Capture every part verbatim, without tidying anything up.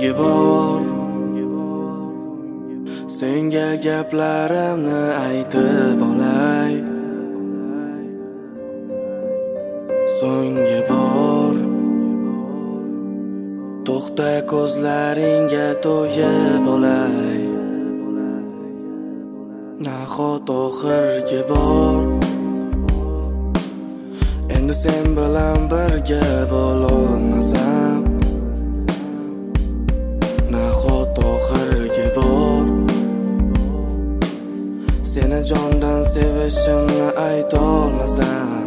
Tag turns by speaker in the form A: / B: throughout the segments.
A: so'nggi bor senga gaplarimni aytib olay. So'nggi bor to'xta ko'zlaringga to'yib olay. Nahot oxirgi bor endi sen bilan birga bo'lolmasam. Nahot oxirgi bor seni jondan sevishimni aytolmasam.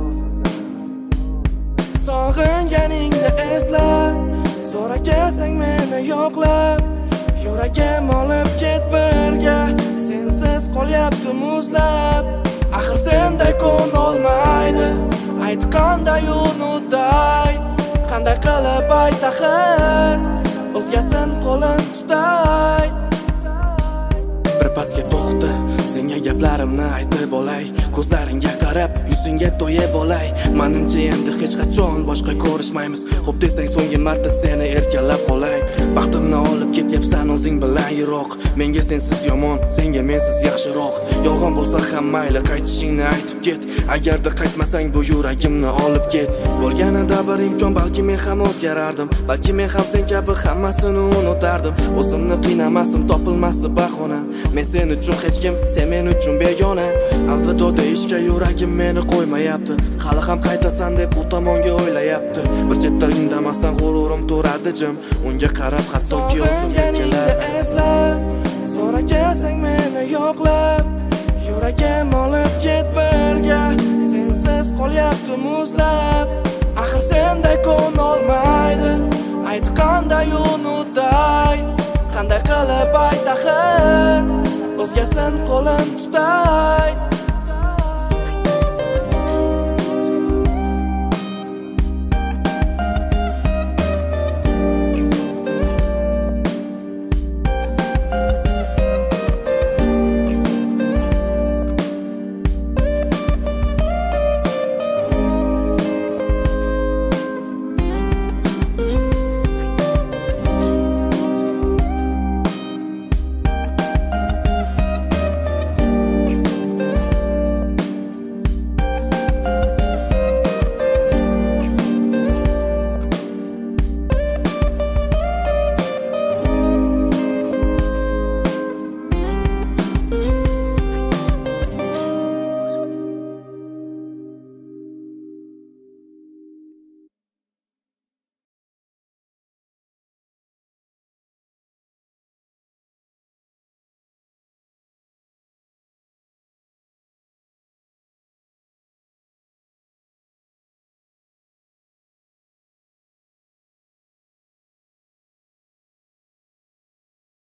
A: Sog'inganingni esla, so'ragasang meni yo'qlab, yuragim olib ket birga, sensiz qolyapti muzlab. Axir senday ko'nolmaydi, aytqanday unutay, qanday qilib ayt axir, o'zgasin qo'lin tutay. Bir pasga to'xta, senga gaplarimni aytib olay. Ko'zlaringga qarab, yuzingga to'yib olay. Menimcha endi hech qachon boshqa ko'rishmaymiz. Xo'p desang so'nggi marta seni erkalab qolay. Baxtimni olib ketyapsan o'zing bilan yiroq. Menga sensiz yomon, senga mensiz yaxshiroq. Yolg'on bo'lsa ham mayli, qaytishingni aytib ket. Agarda qaytmasang bu yuragimni olib ket. Bo'lganida bir imkon, balki men ham o'zgarardim. Balki men ham sen kabi hammasini unutardim. O'zimni qiynamasdim, topilmasdi bahona. Men sen uchun hech kim, sen men uchun begona. Alvido deyishga yuragim meni qo'ymayapti. Hali ham qaytasan deb u tomonga o'ylayapti. Bir chetda indamasdan g'ururim turadi jim. Unga qarab hattoki o'zimga kelar. So'ragasang meni yo'qlab, yuragim olib ket birga, sensiz qolyapti muzlab. Axir senday ko'nolmaydi, aytqanday unutay, qanday qilib ayt axir, o'zgasin qo'lin tutay.